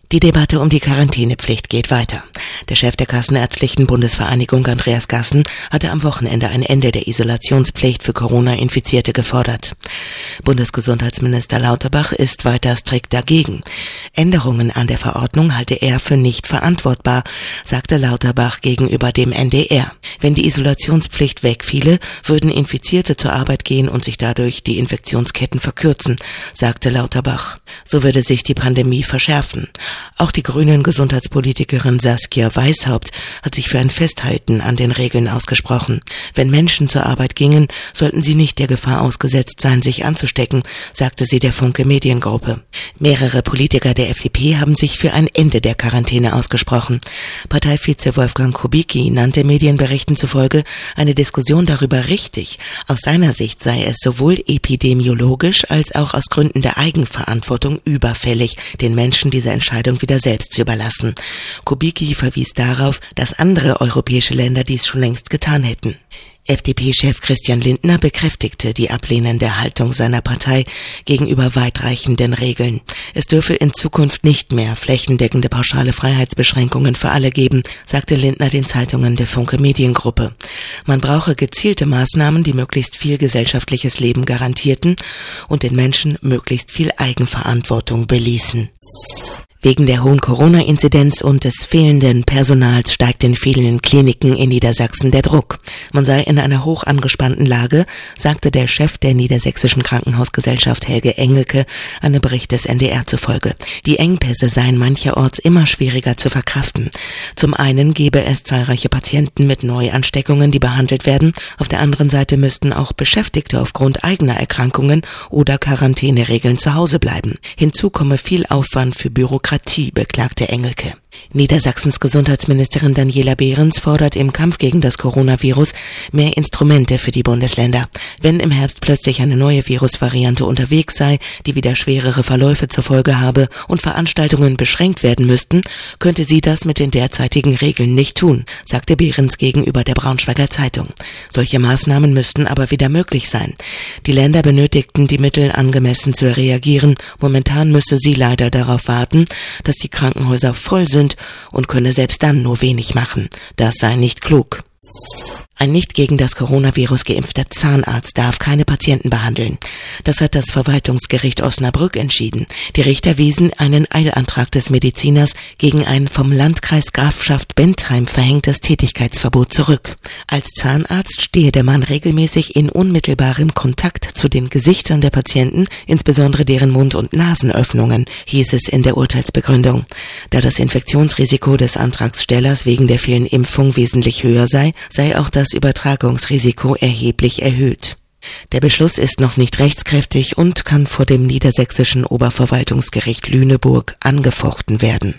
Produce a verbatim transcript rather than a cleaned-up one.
Die Debatte um die Quarantänepflicht geht weiter. Der Chef der Kassenärztlichen Bundesvereinigung, Andreas Gassen, hatte am Wochenende ein Ende der Isolationspflicht für Corona-Infizierte gefordert. Bundesgesundheitsminister Lauterbach ist weiter strikt dagegen. Änderungen an der Verordnung halte er für nicht verantwortbar, sagte Lauterbach gegenüber dem N D R. Wenn die Isolationspflicht wegfiele, würden Infizierte zur Arbeit gehen und sich dadurch die Infektionsketten verkürzen, sagte Lauterbach. So würde sich die Pandemie verschärfen. Auch die grünen Gesundheitspolitikerin Saskia Weishaupt hat sich für ein Festhalten an den Regeln ausgesprochen. Wenn Menschen zur Arbeit gingen, sollten sie nicht der Gefahr ausgesetzt sein, sich anzustecken, sagte sie der Funke Mediengruppe. Mehrere Politiker der F D P haben sich für ein Ende der Quarantäne ausgesprochen. Parteivize Wolfgang Kubicki nannte Medienberichten zufolge eine Diskussion darüber richtig. Aus seiner Sicht sei es sowohl epidemiologisch als auch aus Gründen der Eigenverantwortung überfällig, den Menschen diese Entscheidung wieder selbst zu überlassen. Kubicki verwies darauf, dass andere europäische Länder dies schon längst getan hätten. F D P-Chef Christian Lindner bekräftigte die ablehnende Haltung seiner Partei gegenüber weitreichenden Regeln. Es dürfe in Zukunft nicht mehr flächendeckende pauschale Freiheitsbeschränkungen für alle geben, sagte Lindner den Zeitungen der Funke Mediengruppe. Man brauche gezielte Maßnahmen, die möglichst viel gesellschaftliches Leben garantierten und den Menschen möglichst viel Eigenverantwortung beließen. Wegen der hohen Corona-Inzidenz und des fehlenden Personals steigt in vielen Kliniken in Niedersachsen der Druck. Man sei in einer hoch angespannten Lage, sagte der Chef der Niedersächsischen Krankenhausgesellschaft Helge Engelke einem Bericht des N D R zufolge. Die Engpässe seien mancherorts immer schwieriger zu verkraften. Zum einen gebe es zahlreiche Patienten mit Neuansteckungen, die behandelt werden. Auf der anderen Seite müssten auch Beschäftigte aufgrund eigener Erkrankungen oder Quarantäneregeln zu Hause bleiben. Hinzu komme viel Aufwand für Bürokratie, beklagte Engelke. Niedersachsens Gesundheitsministerin Daniela Behrens fordert im Kampf gegen das Coronavirus mehr Instrumente für die Bundesländer. Wenn im Herbst plötzlich eine neue Virusvariante unterwegs sei, die wieder schwerere Verläufe zur Folge habe und Veranstaltungen beschränkt werden müssten, könnte sie das mit den derzeitigen Regeln nicht tun, sagte Behrens gegenüber der Braunschweiger Zeitung. Solche Maßnahmen müssten aber wieder möglich sein. Die Länder benötigten die Mittel, angemessen zu reagieren. Momentan müsse sie leider darauf warten, dass die Krankenhäuser voll sind und könne selbst dann nur wenig machen. Das sei nicht klug. Ein nicht gegen das Coronavirus geimpfter Zahnarzt darf keine Patienten behandeln. Das hat das Verwaltungsgericht Osnabrück entschieden. Die Richter wiesen einen Eilantrag des Mediziners gegen ein vom Landkreis Grafschaft Bentheim verhängtes Tätigkeitsverbot zurück. Als Zahnarzt stehe der Mann regelmäßig in unmittelbarem Kontakt zu den Gesichtern der Patienten, insbesondere deren Mund- und Nasenöffnungen, hieß es in der Urteilsbegründung. Da das Infektionsrisiko des Antragstellers wegen der vielen Impfung wesentlich höher sei, sei auch das Übertragungsrisiko erheblich erhöht. Der Beschluss ist noch nicht rechtskräftig und kann vor dem Niedersächsischen Oberverwaltungsgericht Lüneburg angefochten werden.